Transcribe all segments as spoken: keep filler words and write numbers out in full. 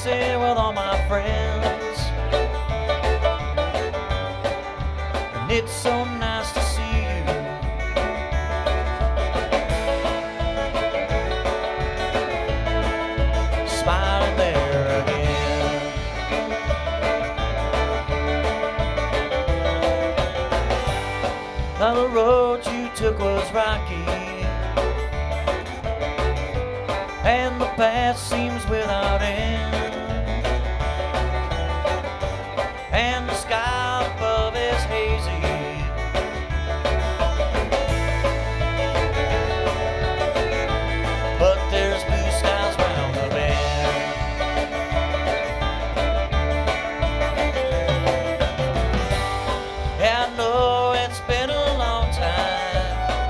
dancing with all my friends. And it's so nice to see you. Smiling there again. Now the road you took was rocky, and the path seems without end, and the sky above is hazy, but there's blue skies round the bend. Yeah, I know it's been a long time.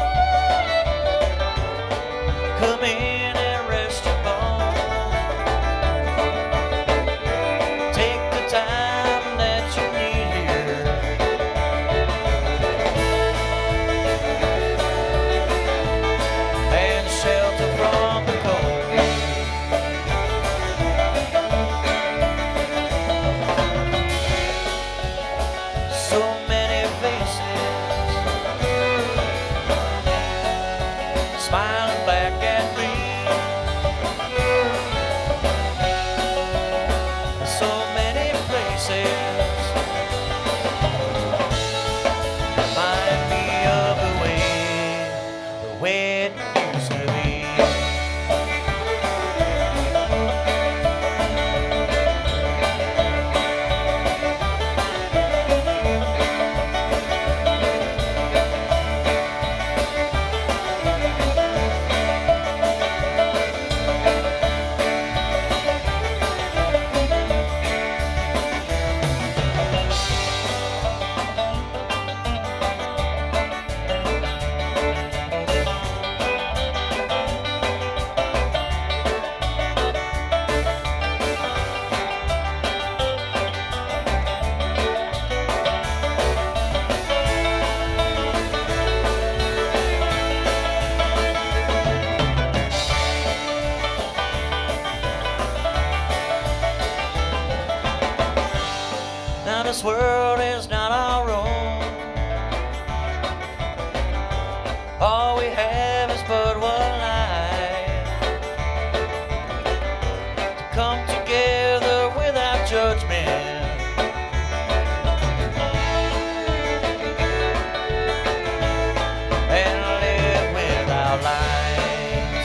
Come in and rest your bones. Take the time that you need here. And shelter from the cold. So many faces smiling back at me. So many places remind me of the way, the way it used to be. Now this world is not our own. All we have is but one life, to come together without judgment, and live without lines.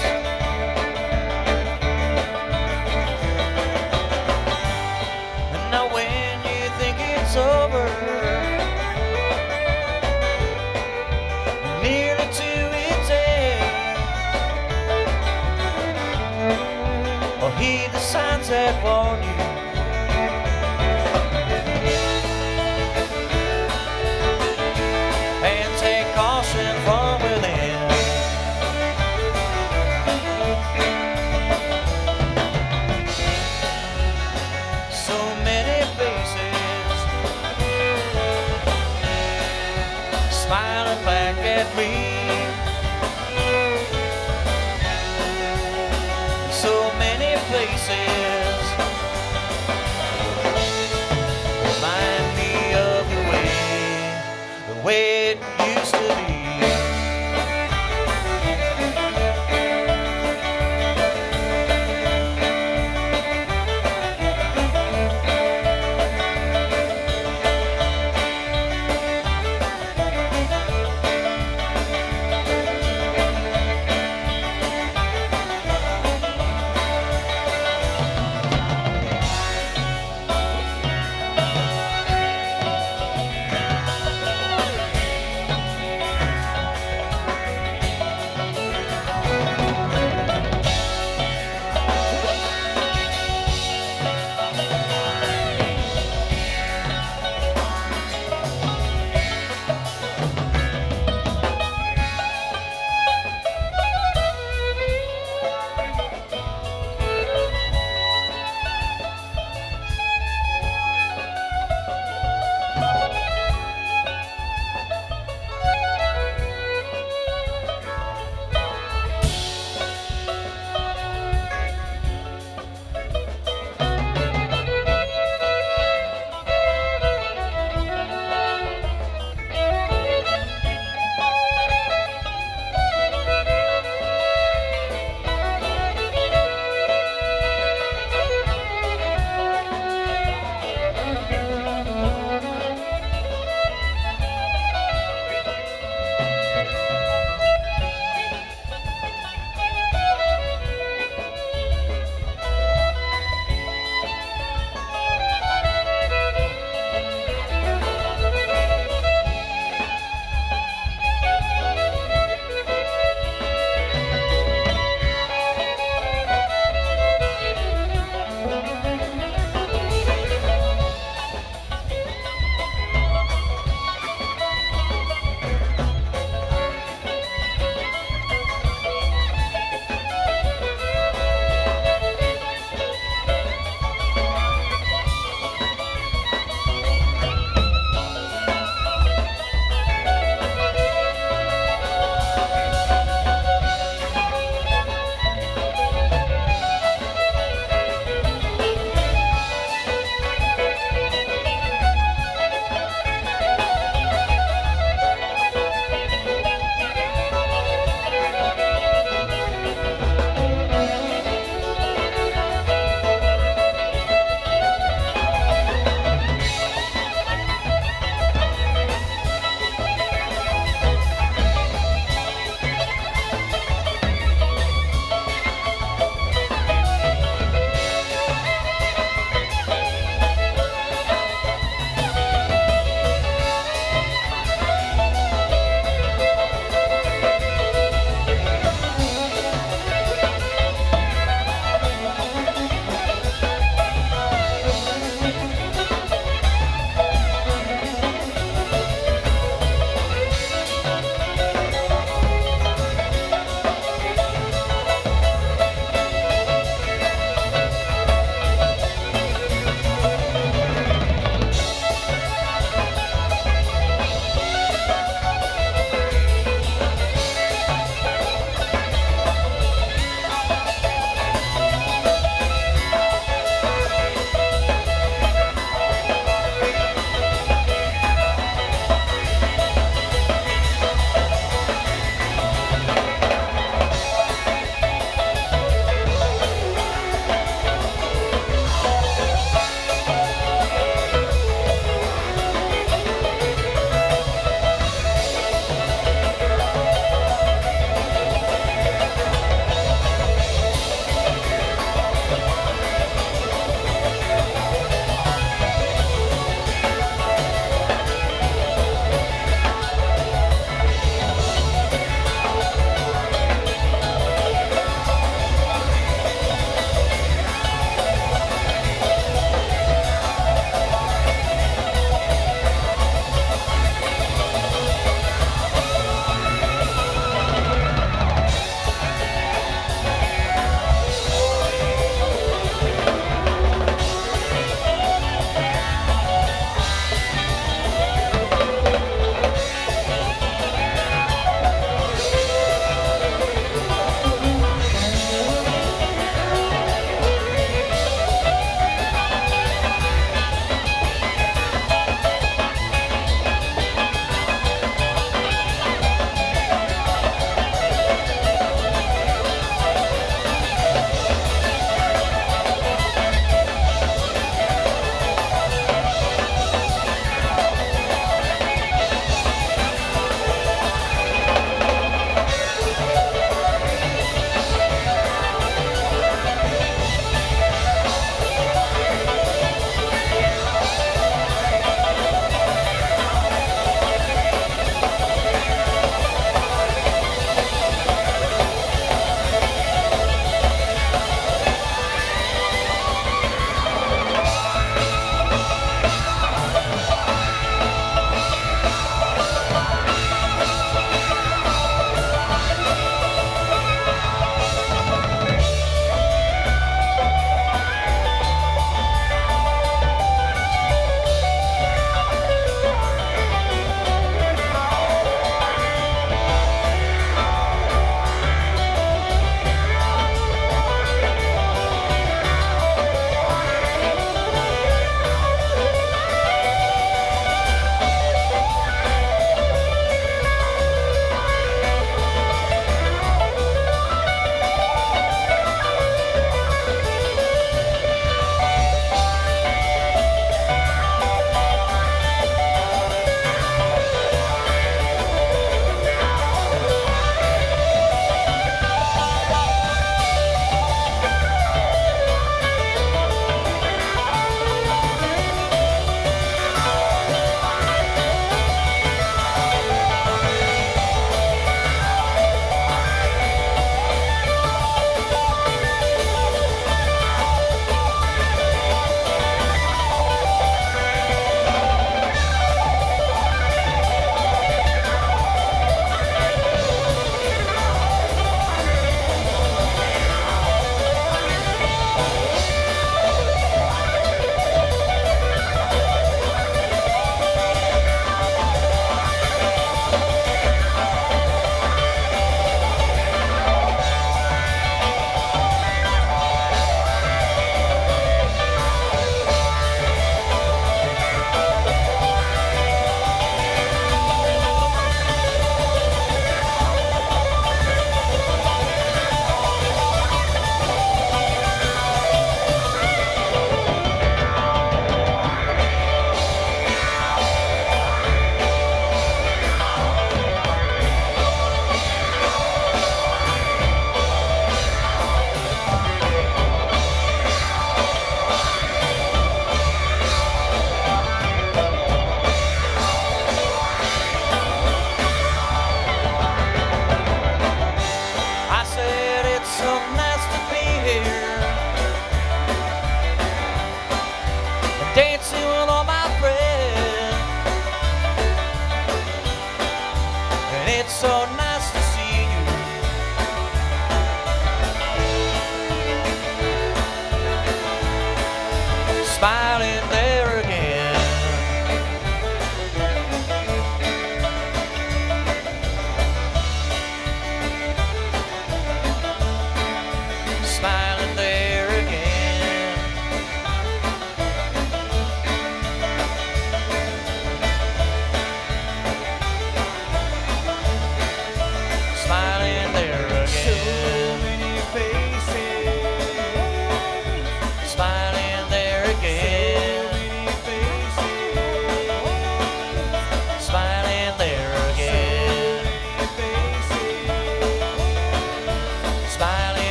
And now when you think it's over, nearly to its end, or heed the signs that warn you. And take caution from within. So many faces smiling back at me. So many places remind me of the way, the way it used to be.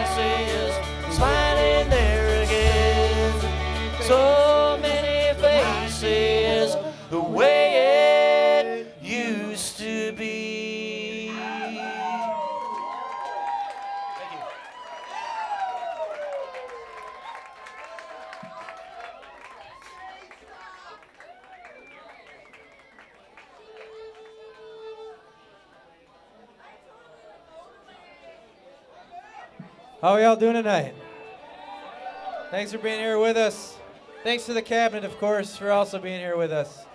faces smiling there again. So many faces the way it used to be. Thank you. How are y'all doing tonight? Thanks for being here with us. Thanks to the cabinet, of course, for also being here with us.